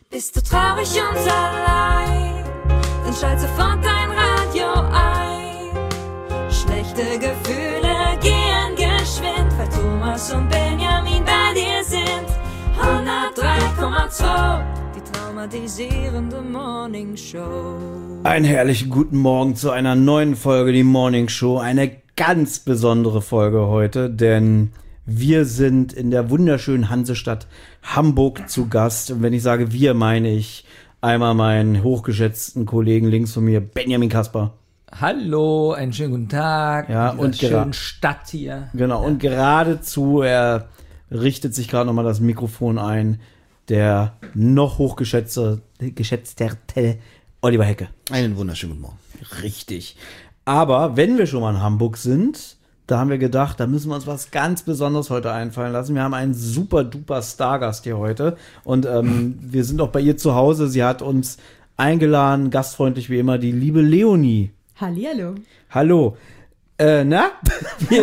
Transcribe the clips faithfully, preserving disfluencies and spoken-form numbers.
Bist du traurig und allein, dann schalt sofort dein Radio ein. Schlechte Gefühle gehen geschwind, weil Thomas und Benjamin bei dir sind. hundertdrei Komma zwei, die traumatisierende Morning Show. Einen herrlichen guten Morgen zu einer neuen Folge, die Morning Show. Eine ganz besondere Folge heute, denn wir sind in der wunderschönen Hansestadt Hamburg zu Gast. Und wenn ich sage wir, meine ich einmal meinen hochgeschätzten Kollegen links von mir, Benjamin Kasper. Hallo, einen schönen guten Tag. Ja, in und der gera- schönen Stadt hier. Genau, ja. und geradezu, er richtet sich gerade nochmal das Mikrofon ein, der noch hochgeschätzte geschätzte Oliver Hecke. Einen wunderschönen guten Morgen. Richtig. Aber wenn wir schon mal in Hamburg sind, da haben wir gedacht, da müssen wir uns was ganz Besonderes heute einfallen lassen. Wir haben einen super duper Stargast hier heute und ähm, wir sind auch bei ihr zu Hause. Sie hat uns eingeladen, gastfreundlich wie immer, die liebe Leonie. Hallihallo. Hallo. Äh, na? Wie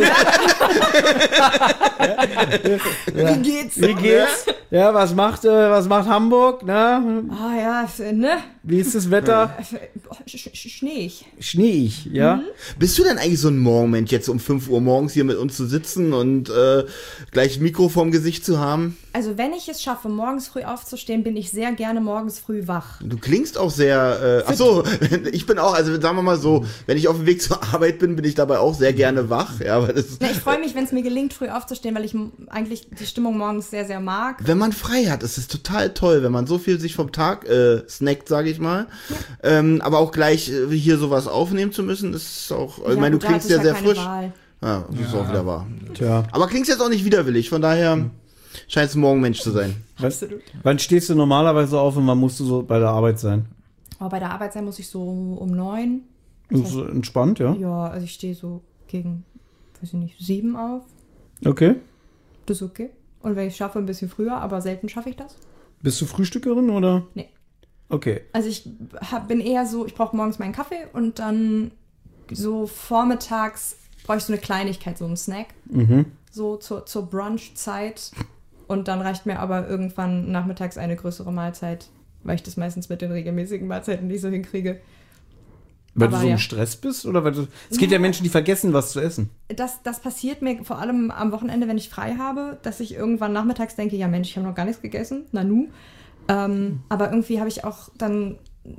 geht's? Wie geht's? Ja, was macht, äh, was macht Hamburg? Na? Ah ja, f- ne? Wie ist das Wetter? F- boah, sch- sch- Schneeig. Schneeig, ja? Bist du denn eigentlich so ein Morgenmensch, jetzt um fünf Uhr morgens hier mit uns zu sitzen und äh, gleich ein Mikro vorm Gesicht zu haben? Also wenn ich es schaffe, morgens früh aufzustehen, bin ich sehr gerne morgens früh wach. Du klingst auch sehr, äh, ach so, ich bin auch, also sagen wir mal so, wenn ich auf dem Weg zur Arbeit bin, bin ich dabei auch sehr gerne wach. Ja, aber das, Ja, ich freue mich, wenn es mir gelingt, früh aufzustehen, weil ich m- eigentlich die Stimmung morgens sehr, sehr mag. wenn man frei hat, ist es total toll, wenn man so viel sich vom Tag äh, snackt, sage ich mal. Ähm, aber auch gleich äh, hier sowas aufnehmen zu müssen, ist auch, ich Ja, meine, gut, du da klingst hatte ja ich sehr keine frisch. Wahl. Ja, das ist auch wieder wahr. Tja. Aber klingst jetzt auch nicht widerwillig, von daher scheint es ein Morgenmensch zu sein. Wann, wann stehst du normalerweise auf und wann musst du so bei der Arbeit sein? Aber bei der Arbeit sein muss ich so um neun. Das ist entspannt, ja? Ja, also ich stehe so gegen, weiß ich nicht, sieben auf. Okay. Das ist okay. Und wenn ich es schaffe, ein bisschen früher, aber selten schaffe ich das. Bist du Frühstückerin oder? Nee. Okay. Also ich hab, bin eher so, ich brauche morgens meinen Kaffee und dann so vormittags brauche ich so eine Kleinigkeit, so einen Snack. Mhm. So zur, zur Brunch-Zeit. Und dann reicht mir aber irgendwann nachmittags eine größere Mahlzeit, weil ich das meistens mit den regelmäßigen Mahlzeiten nicht so hinkriege. Weil Aber du so im ja. Stress bist? Oder weil du. Es gibt ja Menschen, die vergessen, was zu essen. Das, das passiert mir vor allem am Wochenende, wenn ich frei habe, dass ich irgendwann nachmittags denke, ja Mensch, ich habe noch gar nichts gegessen, nanu. Ähm, aber irgendwie habe ich auch dann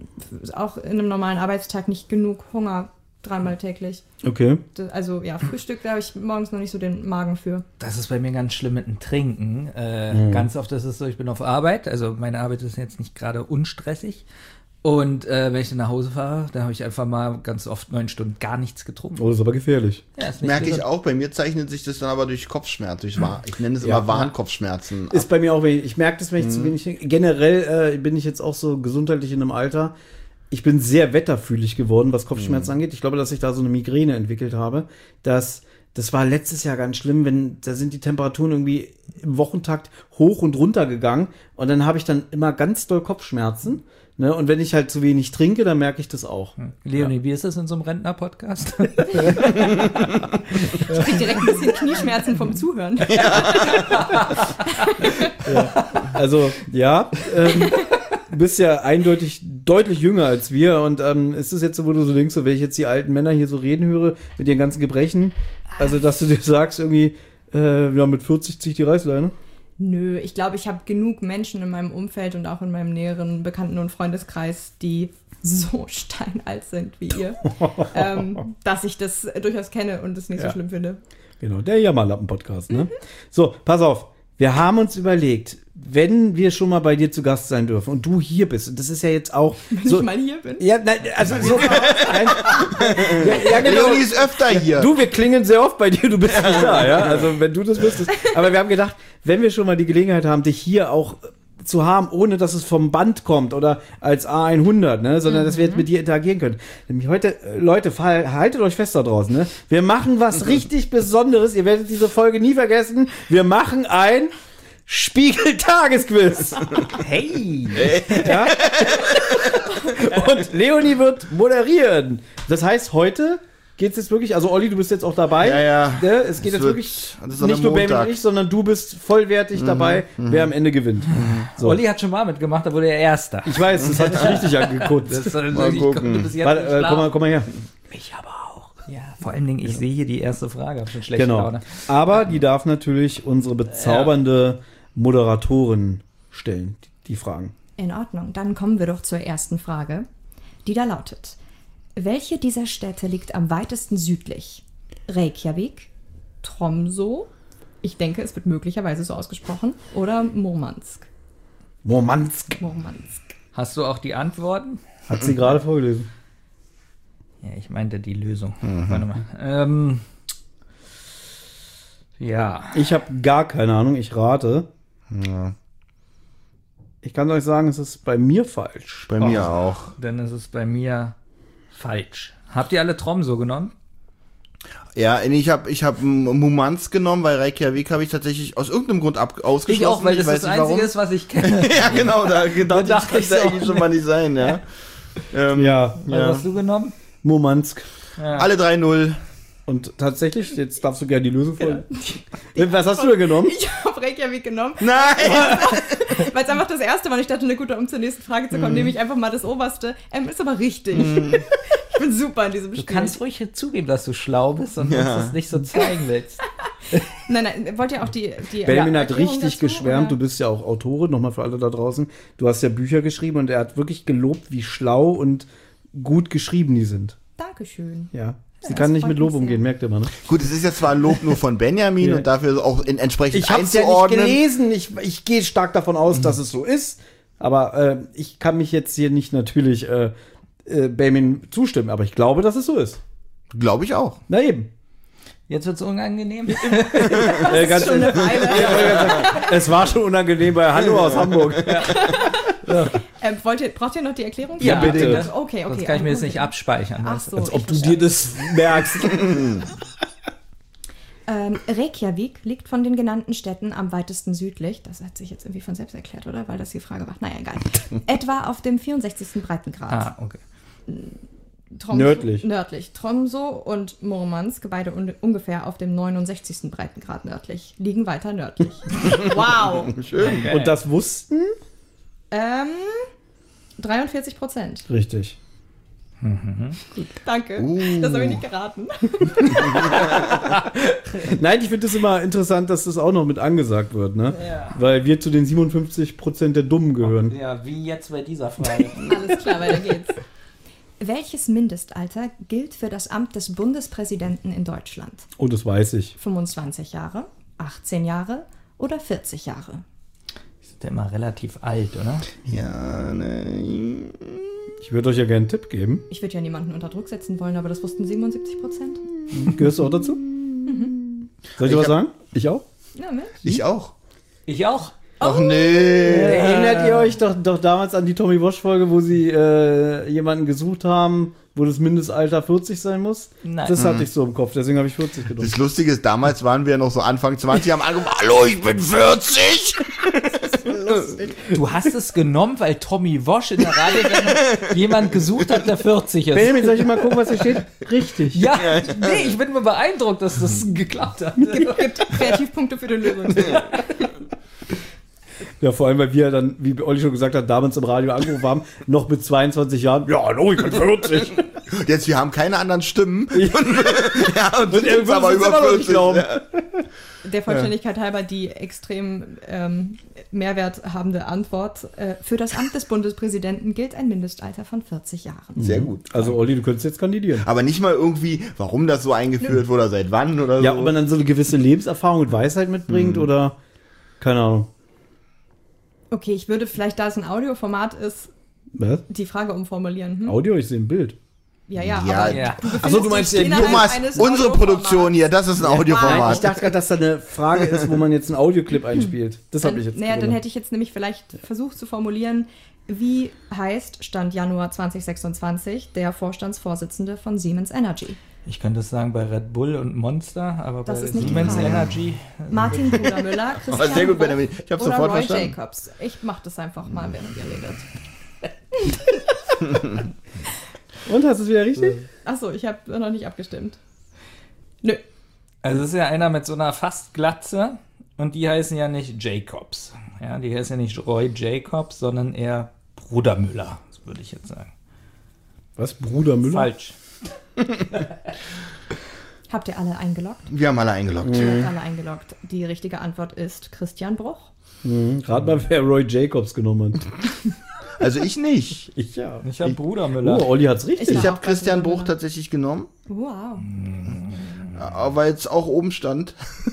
auch in einem normalen Arbeitstag nicht genug Hunger dreimal täglich. Okay. Also ja, Frühstück, da habe ich morgens noch nicht so den Magen für. Das ist bei mir ganz schlimm mit dem Trinken. Äh, Mhm. Ganz oft ist es so, ich bin auf Arbeit, also meine Arbeit ist jetzt nicht gerade unstressig. Und äh, wenn ich dann nach Hause fahre, dann habe ich einfach mal ganz oft neun Stunden gar nichts getrunken. Oh, das ist aber gefährlich. Ja, ist nicht Merke ich gesund. auch, bei mir zeichnet sich das dann aber durch Kopfschmerz, durch Wa- ich nenne es Ja. immer Warnkopfschmerzen. Ist bei mir auch, wenn ich, ich merke das, wenn ich zu wenig. Generell äh, bin ich jetzt auch so gesundheitlich in einem Alter. Ich bin sehr wetterfühlig geworden, was Kopfschmerzen angeht. Ich glaube, dass ich da so eine Migräne entwickelt habe. Das, das war letztes Jahr ganz schlimm, wenn da sind die Temperaturen irgendwie im Wochentakt hoch und runter gegangen. Und dann habe ich dann immer ganz doll Kopfschmerzen. Ne? Und wenn ich halt zu wenig trinke, dann merke ich das auch. Leonie, wie ist das in so einem Rentner-Podcast? Ich kriege direkt ein bisschen Knieschmerzen vom Zuhören. Also, ja, ähm, du bist ja eindeutig deutlich jünger als wir und ähm, ist es jetzt so, wo du so denkst, so, wenn ich jetzt die alten Männer hier so reden höre, mit ihren ganzen Gebrechen, also, dass du dir sagst, irgendwie, äh, ja, mit vierzig ziehe ich die Reißleine? Nö, ich glaube, ich habe genug Menschen in meinem Umfeld und auch in meinem näheren Bekannten- und Freundeskreis, die so steinalt sind wie ihr, ähm, dass ich das durchaus kenne und es nicht Ja. so schlimm finde. Genau, der Jammerlappen-Podcast, ne? So, pass auf, wir haben uns überlegt, wenn wir schon mal bei dir zu Gast sein dürfen und du hier bist, und das ist ja jetzt auch Wenn so, ich mal hier bin. ja, nein, also so, nein, ja, ja, genau. Leonie ist öfter hier. Du, wir klingeln sehr oft bei dir, du bist nicht da, ja? Also, wenn du das wüsstest. Aber wir haben gedacht, wenn wir schon mal die Gelegenheit haben, dich hier auch zu haben, ohne dass es vom Band kommt oder als A hundert, ne, sondern dass wir jetzt mit dir interagieren können. Nämlich heute, äh, Leute, fall, haltet euch fest da draußen, ne? Wir machen was richtig Besonderes. Ihr werdet diese Folge nie vergessen. Wir machen ein Spiegel-Tagesquiz. Hey! Ja? Und Leonie wird moderieren. Das heißt, heute geht's jetzt wirklich, also Olli, du bist jetzt auch dabei. Ja, ja. Ne? Es geht Es jetzt wird- wirklich das ist an nicht einem nur Benjamin Montag. und ich, sondern du bist vollwertig dabei, wer am Ende gewinnt. So. Olli hat schon mal mitgemacht, da wurde er Erster. Ich weiß, das hat dich richtig angekotzt. Das ist Mal wirklich, ich gucken. konnte bis jetzt Warte, nicht äh, komm, schlafen. mal, komm mal her. Mich aber auch. Ja, vor allen Dingen, ich sehe hier die erste Frage, hab schon schlechte Genau. Laune. Aber die darf natürlich unsere bezaubernde Moderatorin stellen, die, die Fragen. In Ordnung, dann kommen wir doch zur ersten Frage, die da lautet. Welche dieser Städte liegt am weitesten südlich? Reykjavik, Tromsø, ich denke, es wird möglicherweise so ausgesprochen, oder Murmansk? Murmansk. Murmansk. Hast du auch die Antworten? Hat sie gerade vorgelesen. Ja, ich meinte die Lösung. Warte mal. Ähm, ja. Ich habe gar keine Ahnung, ich rate. Ja, Ich kann euch sagen, es ist bei mir falsch. bei mir auch. Dann ist es bei mir falsch. Habt ihr alle Tromsø genommen? Ja, ich habe ich hab Murmansk genommen, weil Reykjavik habe ich tatsächlich aus irgendeinem Grund ab ausgeschlossen. Ich auch, weil das weiß das nicht, Einzige warum. ist, was ich kenne. Ja, genau, da gedacht, Da dachte das ich kann so. eigentlich schon mal nicht sein, ja. ähm, Ja, Was Ja. hast du genommen? Murmansk. Ja. Alle drei null. Und tatsächlich, jetzt darfst du gerne die Lösung folgen. Was hast du denn genommen? Ich habe Reykjavik genommen, Nein! weil es einfach das erste war. Und ich dachte, na gut, um zur nächsten Frage zu kommen, nehme ich einfach mal das Oberste. Ähm, ist aber richtig. Ich bin super in diesem Du Spiel. kannst ruhig zugeben, dass du schlau bist und Ja. uns das nicht so zeigen willst. Nein, nein, wollt ihr auch die, die Benjamin ja, hat Erklärung richtig dazu, geschwärmt. Du oder? bist ja auch Autorin, nochmal für alle da draußen. Du hast ja Bücher geschrieben und er hat wirklich gelobt, wie schlau und gut geschrieben die sind. Dankeschön. Ja. Sie Ja, kann das nicht freut mit Lob mich sehr. umgehen, merkt ihr mal, ne? Gut, es ist jetzt zwar ein Lob nur von Benjamin Ja. und dafür auch in, entsprechend Ich habe es ja nicht einzuordnen. gelesen. Ich, ich gehe stark davon aus, dass es so ist. Aber äh, ich kann mich jetzt hier nicht natürlich äh, äh, Benjamin zustimmen. Aber ich glaube, dass es so ist. Glaube ich auch. Na eben. Jetzt wird's unangenehm. Äh, ganz Schon eine Weile. es war schon unangenehm bei Hallo aus Hamburg. Ähm, wollt ihr, braucht ihr noch die Erklärung? Ja, bitte. bitte. Okay, okay. Sonst kann ich mir das okay. nicht abspeichern. Ach weißt du? so. Als ich ob du verstehe. dir das merkst. Ähm, Reykjavik liegt von den genannten Städten am weitesten südlich. Das hat sich jetzt irgendwie von selbst erklärt, oder? Weil das die Frage war. Naja, egal. Etwa auf dem vierundsechzigsten Breitengrad. Ah, okay. Tromsø- Nördlich. Nördlich. Tromsø und Murmansk, beide un ungefähr auf dem neunundsechzigsten Breitengrad nördlich, liegen weiter nördlich. Wow. Schön. Okay. Und das wussten? Ähm, dreiundvierzig Prozent. Richtig. Danke. Uh. Das habe ich nicht geraten. Nein, ich finde es immer interessant, dass das auch noch mit angesagt wird, ne? Ja. Weil wir zu den siebenundfünfzig Prozent der Dummen gehören. Ja, wie jetzt bei dieser Frage. Alles klar, weiter geht's. Welches Mindestalter gilt für das Amt des Bundespräsidenten in Deutschland? Oh, das weiß ich. fünfundzwanzig Jahre, achtzehn Jahre oder vierzig Jahre? Ist der immer relativ alt, oder? Ja, ne. Ich würde euch ja gerne einen Tipp geben. Ich würde ja niemanden unter Druck setzen wollen, aber das wussten siebenundsiebzig Prozent. Gehörst du auch dazu? Soll ich, dir was Ich hab- sagen? Ich auch? Ja, Mensch. Ich auch. Ich auch. Ach nee. Erinnert ihr euch doch, doch damals an die Tommy Walsh-Folge, wo sie äh, jemanden gesucht haben, wo das Mindestalter vierzig sein muss? Nein. Das hatte ich so im Kopf, deswegen habe ich vierzig genommen. Das Lustige ist, damals waren wir ja noch so Anfang zwanzig, haben angerufen, hallo, ich bin vierzig. Du hast es genommen, weil Tommy Walsh in der Radiosendung jemand gesucht hat, der vierzig ist. Benjamin, soll ich mal gucken, was hier steht? Richtig. Ja, nee, ich bin nur beeindruckt, dass das geklappt hat. Gibt, gibt Kreativpunkte für den Lösung. Ja, vor allem, weil wir dann, wie Olli schon gesagt hat, damals im Radio angerufen haben, noch mit zweiundzwanzig Jahren, ja, hallo, ich bin vierzig. Jetzt, wir haben keine anderen Stimmen. ja, und, Und er sind würde es immer noch nicht glauben. Ja. Der Vollständigkeit halber die extrem ähm, mehrwerthabende Antwort. Äh, für das Amt des Bundespräsidenten gilt ein Mindestalter von vierzig Jahren. Sehr gut. Also, Olli, du könntest jetzt kandidieren. Aber nicht mal irgendwie, warum das so eingeführt wurde, seit wann oder Ja, so. ob man dann so eine gewisse Lebenserfahrung und Weisheit mitbringt oder, keine Ahnung. Okay, ich würde vielleicht, da es ein Audioformat ist, Was? die Frage umformulieren. Hm? Audio, ich sehe ein Bild. Ja, ja, Ja, aber ja. du Ach so, du meinst ja befindest dich Thomas, innerhalb eines unsere Audioformats. Produktion hier, das ist ein Nein, Audioformat. ich dachte gerade, dass da eine Frage ist, wo man jetzt einen Audioclip einspielt. Das habe Dann, ich jetzt naja, dann genommen. hätte ich jetzt nämlich vielleicht versucht zu formulieren, wie heißt, Stand Januar zwanzig sechsundzwanzig, der Vorstandsvorsitzende von Siemens Energy? Ich könnte es sagen bei Red Bull und Monster, aber Das bei ist nicht die Siemens Frage. Energy. Martin Brudermüller, Christian Aber sehr gut, Bruch Benjamin. Ich hab's oder sofort Roy verstanden. Jacobs. Ich mach das einfach mal, während ihr redet. Und, hast du es wieder richtig? Achso, ich habe noch nicht abgestimmt. Nö. Also es ist ja einer mit so einer Fastglatze und die heißen ja nicht Jacobs. Ja, die heißen ja nicht Roy Jacobs, sondern eher Bruder Müller, würde ich jetzt sagen. Was, Bruder Müller? Falsch. Habt ihr alle eingeloggt? Wir haben alle eingeloggt. Ihr habt alle eingeloggt. Die richtige Antwort ist Christian Bruch. Mhm. Rat mal, wer Roy Jacobs genommen hat. Also ich nicht. Ich ja. Ich habe Bruder Müller. Oh, Olli hat's richtig. Ich Ich Ja, habe auch bei Christian Bruder Bruch Müller. tatsächlich genommen, Wow. aber jetzt auch oben stand.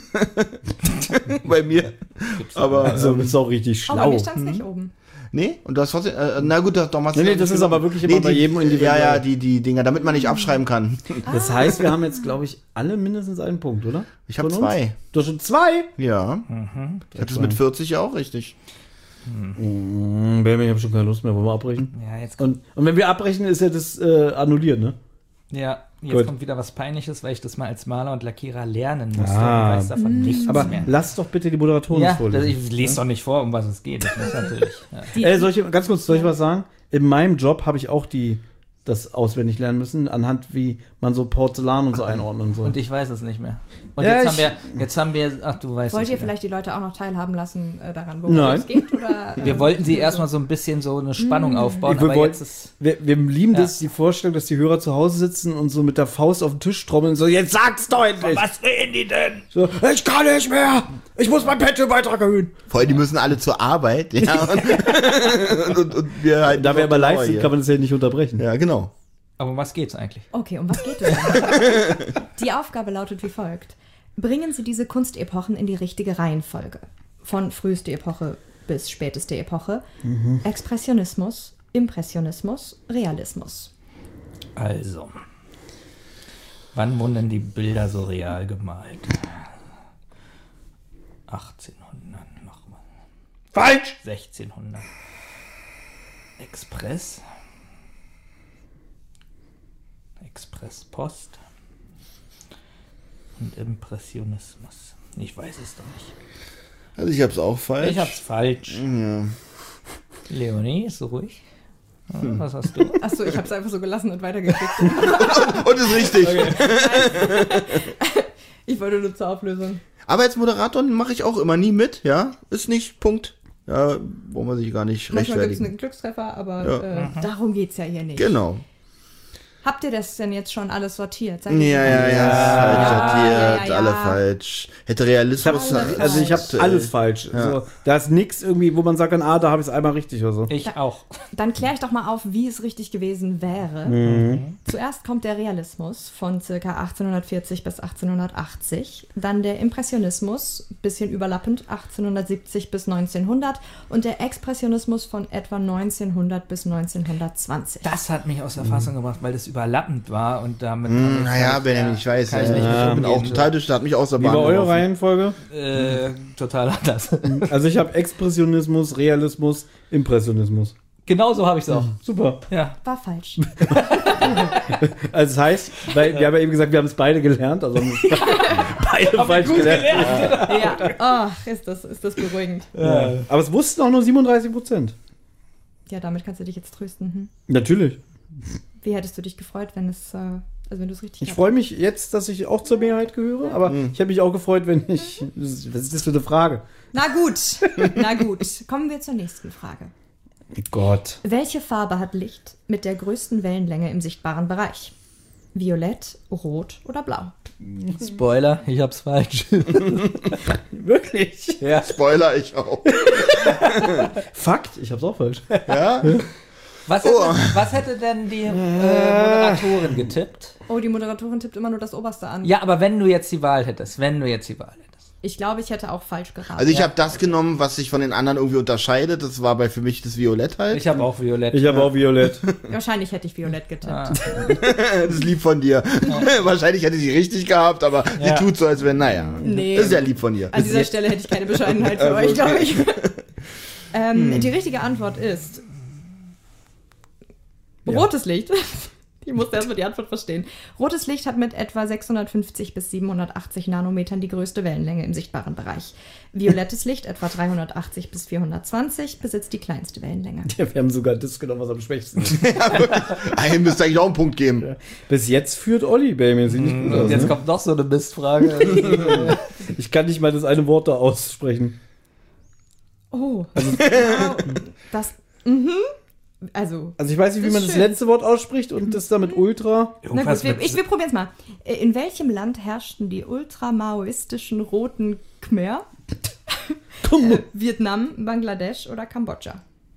Bei mir. Aber, Also, ähm, ist auch richtig Aber schlau. mir stand es nicht oben. nee, und du hast trotzdem, äh, na gut, doch, doch Nee, nee, das ist aber wirklich immer bei die, jedem individuell. Ja, ja, die, die Dinger, damit man nicht abschreiben kann. Das heißt, wir haben jetzt, glaube ich, alle mindestens einen Punkt, oder? Ich habe Von uns? zwei. Du hast schon zwei? Ja. Ich hatte es mit vierzig ja auch richtig. Mhm, Baby, ich habe schon keine Lust mehr. Wollen wir abbrechen? Ja, jetzt kommt, Und, und wenn wir abbrechen, ist ja das äh, annulliert, ne? ja, jetzt Gut. kommt wieder was Peinliches, weil ich das mal als Maler und Lackierer lernen musste. Ah. Ich weiß davon nichts Aber mehr. lass doch bitte die Moderatoren Ja, das, vorlesen. ich lese doch nicht vor, um was es geht. Das muss natürlich. Ja. Die, Äh, soll ich, ganz kurz, soll ich was sagen? In meinem Job habe ich auch die das auswendig lernen müssen, anhand wie man so Porzellan und so einordnen soll. Und ich weiß es nicht mehr. Und Ja, jetzt, ich- haben wir, jetzt haben wir, ach du weißt wollt es ihr wieder. vielleicht die Leute auch noch teilhaben lassen äh, daran, worum Nein. es geht? Oder, Wir ähm, wollten sie erstmal so ein bisschen so eine Spannung aufbauen, Wir aber wollten- jetzt ist, wir, wir lieben Ja. das, die Vorstellung, dass die Hörer zu Hause sitzen und so mit der Faust auf den Tisch trommeln und so, jetzt sag's doch endlich! was reden die denn? So, ich kann nicht mehr! Ich muss meinen Patreon-Beitrag erhöhen! Vor allem, die müssen alle zur Arbeit, ja. Und, und, und wir halt. Da wir aber live hier. sind, kann man das ja nicht unterbrechen. Ja, genau. Aber um was geht's eigentlich? Okay, um was geht es denn? Die Aufgabe lautet wie folgt. Bringen Sie diese Kunstepochen in die richtige Reihenfolge. Von früheste Epoche bis späteste Epoche. Expressionismus, Impressionismus, Realismus. Also, wann wurden denn die Bilder so real gemalt? achtzehnhundert, noch mal. Falsch! sechzehnhundert. Express. Expresspost. Und Impressionismus. Ich weiß es doch nicht. Also ich hab's auch falsch. Ich hab's falsch. Ja. Leonie, ist so ruhig. Ja, was hast du? Achso, ich habe es einfach so gelassen und weitergeklickt. Und ist richtig. Ich wollte nur zur Auflösung. Aber als Moderator mache ich auch immer nie mit, ja. Ist nicht, Punkt. Ja, wo man sich gar nicht Manchmal gibt es rechtfertigen. einen Glückstreffer, aber Ja. äh, darum geht es ja hier nicht. Genau. Habt ihr das denn jetzt schon alles sortiert? Seid Ja, ihr ja, ja, schon- falsch Ja, sortiert, ja, ja. alle falsch. Hätte Realismus. Alle Also ich habe falsch. alles falsch. Ja. So, da ist nichts irgendwie, wo man sagt, ah, da habe ich es einmal richtig oder so. Ich auch. Dann kläre ich doch mal auf, wie es richtig gewesen wäre. Mhm. Zuerst kommt der Realismus von ca. achtzehnhundertvierzig bis achtzehnhundertachtzig. Dann der Impressionismus, bisschen überlappend, achtzehnhundertsiebzig bis neunzehnhundert. Und der Expressionismus von etwa neunzehnhundert bis neunzehnhundertzwanzig. Das hat mich aus der Fassung gebracht, weil das überlappend war und damit. Hm, kann ich- naja, kann ich- Benjamin, ja, ich weiß. kann ich ja, nicht mit ich bin umgehen, auch total durch, hat mich aus der Wie Bahn war eure geworfen. Reihenfolge? Äh, total anders. Also ich habe Expressionismus, Realismus, Impressionismus. Genau so habe ich es auch. Super. Ja. War falsch. Also das heißt, weil, wir haben ja eben gesagt, wir haben es beide gelernt. Also haben es beide falsch gelernt. Ja. Ach, ist das, ist das beruhigend. Ja. Aber es wussten auch nur siebenunddreißig Prozent. Ja, damit kannst du dich jetzt trösten. Hm. Natürlich. Wie hättest du dich gefreut, wenn es, äh, also wenn du es richtig Ich gehabt freue mich jetzt, dass ich auch zur Mehrheit gehöre, aber ich habe mich auch gefreut, wenn ich. Was ist das für eine Frage? Na gut, na gut. Kommen wir zur nächsten Frage. Gott. Welche Farbe hat Licht mit der größten Wellenlänge im sichtbaren Bereich? Violett, Rot oder Blau? Spoiler, ich hab's falsch. Wirklich? Ja. Spoiler, ich auch. Fakt, ich hab's auch falsch. Ja? Was hätte, was hätte denn die äh, Moderatorin getippt? Oh, die Moderatorin tippt immer nur das Oberste an. Ja, aber wenn du jetzt die Wahl hättest, wenn du jetzt die Wahl hättest. Ich glaube, ich hätte auch falsch geraten. Also ich habe das genommen, was sich von den anderen irgendwie unterscheidet. Das war bei für mich das Violett halt. Ich habe auch Violett. Ich habe auch Violett. Wahrscheinlich hätte ich Violett getippt. Ah. Das ist lieb von dir. Wahrscheinlich hätte sie richtig gehabt, aber Ja. sie tut so, als wenn, naja. Nee. Das ist ja lieb von dir. An dieser Stelle hätte ich keine Bescheidenheit für Also euch, glaube okay. ich. ähm, Die richtige Antwort ist Ja. rotes Licht Ich musste erstmal die Antwort verstehen. Rotes Licht hat mit etwa sechshundertfünfzig bis siebenhundertachtzig Nanometern die größte Wellenlänge im sichtbaren Bereich. Violettes Licht, etwa dreihundertachtzig bis vierhundertzwanzig, besitzt die kleinste Wellenlänge. Ja, wir haben sogar das genommen, was am schwächsten ist. Einem müsste eigentlich auch einen Punkt geben. Ja. Bis jetzt führt Olli bei mir. Sieht nicht gut aus, Jetzt ne? kommt noch so eine Mistfrage. Ich kann nicht mal das eine Wort da aussprechen. Oh. Genau. Das, mhm. Also, Also ich weiß nicht, wie Das man ist das schön. letzte Wort ausspricht und das da mit Ultra. na Irgendwas gut, wir, mit- ich, wir probieren es mal. In welchem Land herrschten die ultramaoistischen Roten Khmer? äh, Vietnam, Bangladesch oder Kambodscha?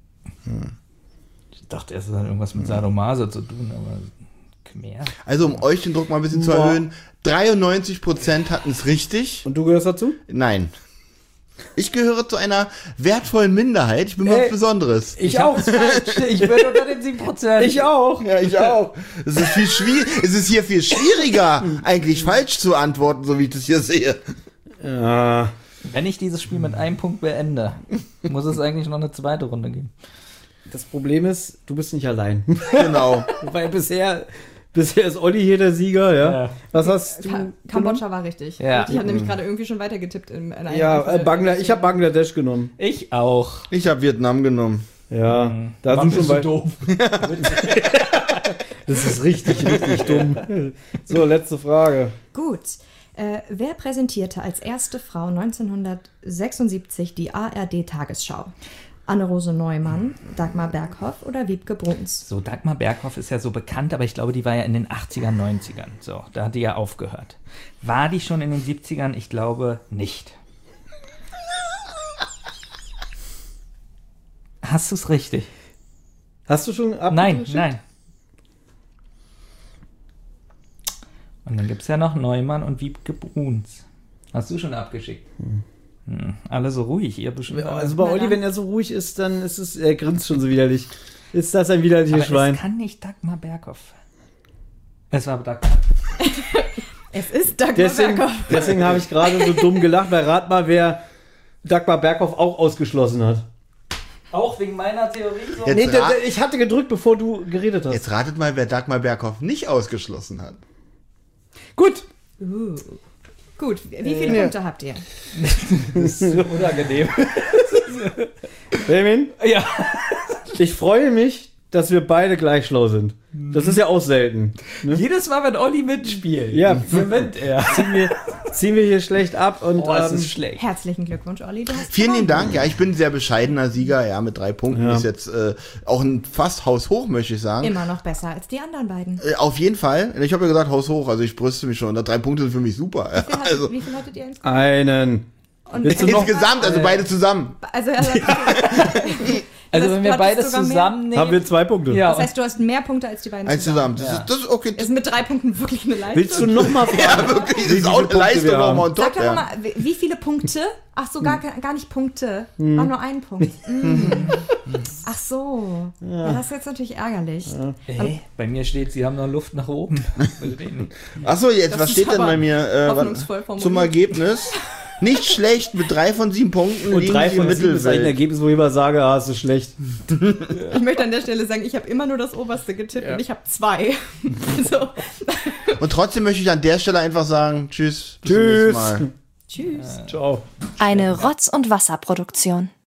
Ich dachte erst, es hat irgendwas mit Sadomaso zu tun, aber Khmer. Also, um euch den Druck mal ein bisschen zu Boah. erhöhen, dreiundneunzig Prozent hatten es richtig. Und du gehörst dazu? Nein. Ich gehöre zu einer wertvollen Minderheit. Ich bin was Ey, Besonderes. Ich auch. Ich bin unter den sieben Prozent. Ich auch. Ja, ich auch. Es ist viel schwierig. Es ist hier viel schwieriger, eigentlich falsch zu antworten, so wie ich das hier sehe. Ja. Wenn ich dieses Spiel mit einem Punkt beende, muss es eigentlich noch eine zweite Runde geben. Das Problem ist, du bist nicht allein. Genau. Weil bisher, bisher ist Olli hier der Sieger, ja. Ja. Was hast du? Ka Kambodscha war richtig. Ja. Ich habe nämlich gerade irgendwie schon weitergetippt. In, in einer Ja, Antwort. äh, Bangla ich habe Bangladesch genommen. Ich auch. Ich habe Vietnam genommen. Ja, da Mann, sind schon bist du weit. doof. Das ist richtig, richtig dumm. So, letzte Frage. Gut. Äh, wer präsentierte als erste Frau neunzehnhundertsechsundsiebzig die A R D-Tagesschau? Anne-Rose Neumann, Dagmar Berghoff oder Wiebke Bruns? So, Dagmar Berghoff ist ja so bekannt, aber ich glaube, die war ja in den achtzigern, neunzigern. So, da hat die ja aufgehört. War die schon in den siebzigern? Ich glaube nicht. Hast du es richtig? Hast du schon ab? Nein, nein. Und dann gibt es ja noch Neumann und Wiebke Bruns. Hast du schon abgeschickt? Hm. Alle so ruhig, ihr bestimmt. Also bei Na Olli, dann. wenn er so ruhig ist, dann ist es, er grinst schon so widerlich. Ist das ein widerliches aber Schwein? es kann nicht Dagmar Berghoff. Es war Dagmar. Es ist Dagmar Deswegen, Berghoff. deswegen habe ich gerade so dumm gelacht, weil rat mal, wer Dagmar Berghoff auch ausgeschlossen hat. Auch wegen meiner Theorie so. Jetzt, Nee, da, ra da, ich hatte gedrückt, bevor du geredet hast. jetzt ratet mal, wer Dagmar Berghoff nicht ausgeschlossen hat. Gut. Uh. Gut, wie viele Äh, Punkte habt ihr? Das ist so unangenehm. Benjamin, Ja. ich freue mich, dass wir beide gleich schlau sind. Das ist ja auch selten. Ne? Jedes Mal, wenn Olli mitspielt, Ja. gewinnt er. Ziehen, wir, ziehen wir hier schlecht ab und Oh, es ähm, ist schlecht. Herzlichen Glückwunsch, Olli. Du hast Vielen lieben gewonnen. Dank. Ja, ich bin ein sehr bescheidener Sieger. Ja, mit drei Punkten Ja. ist jetzt äh, auch ein fast haushoch, möchte ich sagen. Immer noch besser als die anderen beiden. Äh, auf jeden Fall. Ich habe ja gesagt, haushoch. Also ich brüste mich schon. Und drei Punkte sind für mich super. Ja, Wie viel, also hattet, wie viel hattet ihr insgesamt? einen. Und Willst du noch- insgesamt, also beide zusammen. Also, also, Also, du wenn wir hattest beides sogar mehr. zusammennehmen. Haben wir zwei Punkte. ja, Das heißt, du hast mehr Punkte als die beiden Eins zusammen. zusammen. Das, Ja. ist, das ist okay. Das ist mit drei Punkten wirklich eine Leistung. Willst du noch mal fragen? Ja, wirklich. Das wie ist auch viele eine Punkte Leistung wir haben? nochmal on Sag top. doch Ja. mal, wie wie viele Punkte? Ach so, gar, gar nicht Punkte. Ach, nur ein Punkt. Mm. Ach so. Ja. Das ist jetzt natürlich ärgerlich. Hey, bei mir steht, sie haben noch Luft nach oben. Achso, jetzt, Das was ist steht denn aber bei mir äh, hoffnungsvoll was- formuliert. zum Ergebnis? Nicht schlecht, mit drei von sieben Punkten Und liegen drei sie von im sieben ist ein Mittelfeld. Ergebnis, wo ich immer sage, ah, ist so schlecht. Ich möchte an der Stelle sagen, ich habe immer nur das Oberste getippt und ich habe zwei. Also, Und trotzdem möchte ich an der Stelle einfach sagen, tschüss, bis Tschüss. zum nächsten Mal. tschüss. Ciao. Eine Rotz- und Wasserproduktion.